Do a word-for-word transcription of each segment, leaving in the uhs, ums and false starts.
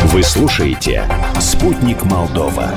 Вы слушаете «Спутник Молдова».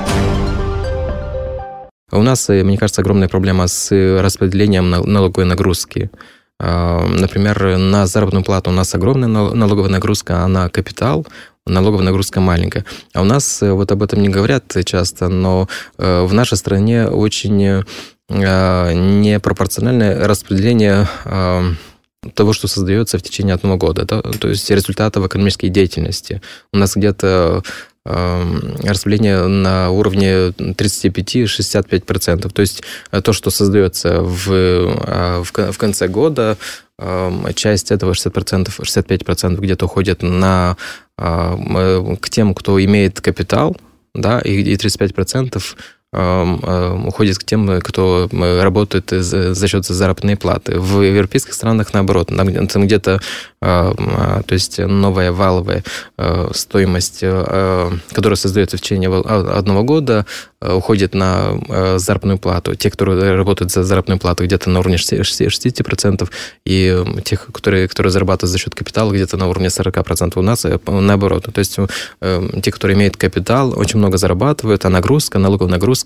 У нас, мне кажется, огромная проблема с распределением налоговой нагрузки. Например, на заработную плату у нас огромная налоговая нагрузка, а на капитал налоговая нагрузка маленькая. А у нас вот об этом не говорят часто, но в нашей стране очень непропорциональное распределение того, что создается в течение одного года, да? То есть результатов экономической деятельности. У нас где-то распределение на уровне тридцать пять - шестьдесят пять процентов. То есть то, что создается в, в конце года, часть этого шестьдесят процентов, шестьдесят пять процентов где-то уходит на, к тем, кто имеет капитал, да, и тридцать пять процентов уходит к тем, кто работает за счет заработной платы. В европейских странах наоборот, там где-то, то есть новая валовая стоимость, которая создается в течение одного года, уходит на заработную плату. Те, кто работают за заработную плату, где-то на уровне шестьдесят процентов, и тех, которые, которые зарабатывают за счет капитала, где-то на уровне сорок процентов. У нас наоборот. То есть те, которые имеют капитал, очень много зарабатывают, а нагрузка, налоговая нагрузка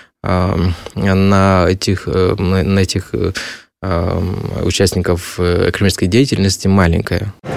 на этих, на этих участников экономической деятельности маленькая.